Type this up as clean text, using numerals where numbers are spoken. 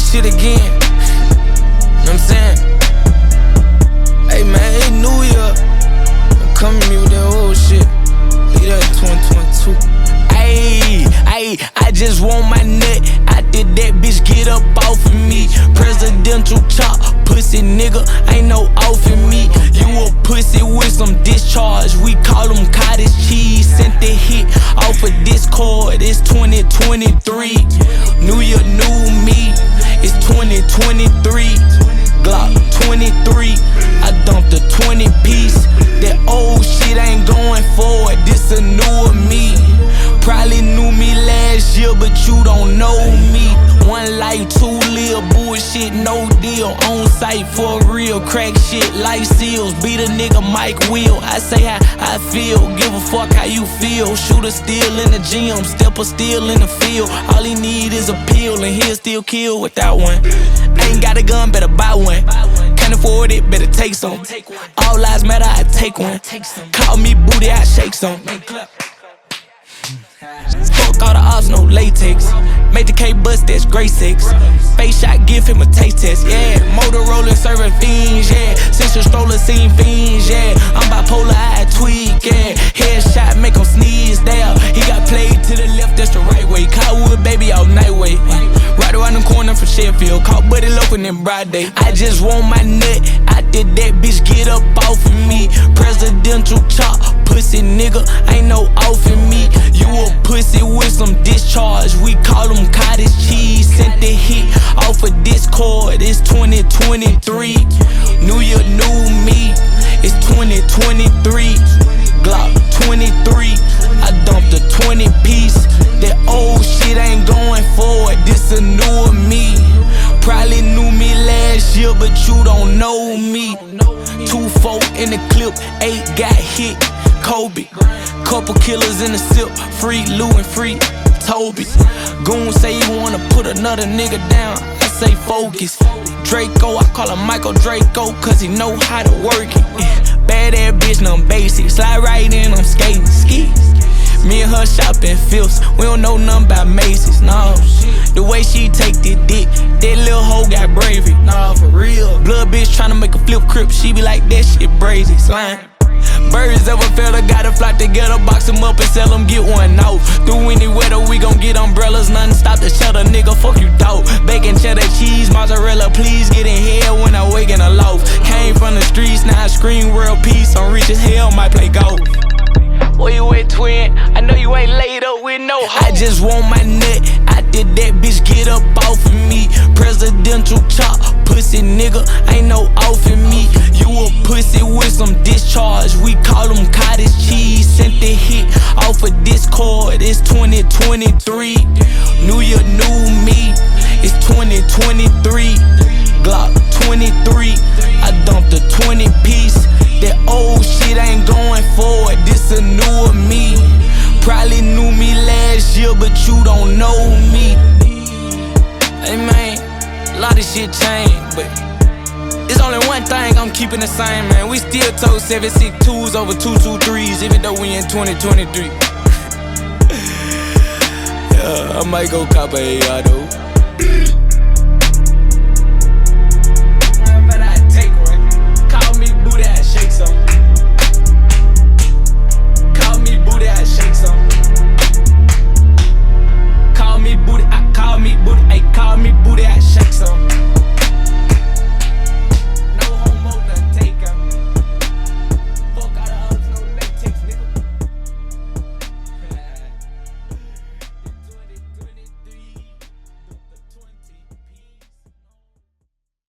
shit again. Know what I'm saying? Hey man, it's New Year. I'm coming to me with that old shit. Leave that 2022. Ayy, I just want my nut. I did that bitch, get up off of me. Presidential chop, pussy nigga, ain't no off in me. You a pussy with some discharge, we call them cottage cheese. Sent the hit off of Discord, it's 2023. New year, new me, it's 2023. Glock 23, I dumped a 20 piece. That old shit ain't going forward, this a newer me. Probably knew me last year, but you don't know me. One life, two live, bullshit, no deal. On site for real, crack shit, life seals. Beat a nigga Mike Will, I say how I feel. Give a fuck how you feel. Shooter still in the gym, stepper still in the field. All he need is a pill, and he'll still kill without one. Ain't got a gun, better buy one. Can't afford it, better take some. All lives matter, I take one. Call me booty, I shake some. Fuck all the ops, no latex. Make the K bust, that's great sex. Face shot, give him a taste test, yeah. Motorola serving fiends, yeah. Since stroller seen fiends, yeah. I'm bipolar, I tweak, yeah. Headshot, make him sneeze, there. He got played to the left, that's the right way. Cottonwood, baby, all night way. Right around the corner from Sheffield. Caught Buddy loafing in broad day. I just want my nut. I did that bitch, get up off of me. Presidential chop, pussy nigga, ain't no off in me. You a pussy with some discharge, we call them cottage cheese. Sent the hit off of Discord, it's 2023. New year, new me, it's 2023. Glock 23, I dumped a 20 piece. That old shit ain't going forward, this a newer me. Probably knew me last year, but you don't know me. 2-4 in the clip, 8 got hit, Kobe. Couple killers in the sip, free Lou and free Toby. Goon say he wanna put another nigga down, I say focus. Draco, I call him Michael Draco, cause he know how to work it. Bad ass bitch, no basic, slide right in, I'm skating, ski. Me and her shopping fifths, we don't know nothing about Macy's, no. The way she take the dick, that little hoe got bravery, nah, for real. Blood bitch tryna make a flip crip, she be like, that shit brazy, slime. Birds of a feather, gotta flock together, box them up and sell them, get one out. Through any weather, we gon' get umbrellas, nothing stop the shelter, nigga, fuck you dog. Bacon, cheddar, cheese, mozzarella, please get in here when I wake in a loaf. Came from the streets, now I scream world peace, I'm rich as hell, might play golf. Where you at, twin? I know you ain't laid up with no hoe. I just want my nut. I did that bitch, get up off of me. Presidential chop, pussy nigga, ain't no off in me. You a pussy with some discharge, we call them cottage cheese. Sent the hit off of Discord, it's 2023. New year, new me, it's 2023. Glock 23, I dumped a 20 piece. That old shit ain't going forward, this a newer me. Probably knew me last year, but you don't know me. Hey man, a lot of shit changed, but it's only one thing I'm keeping the same, man. We still told 762s over 223s, even though we in 2023. Yeah, I might go cop a AR though.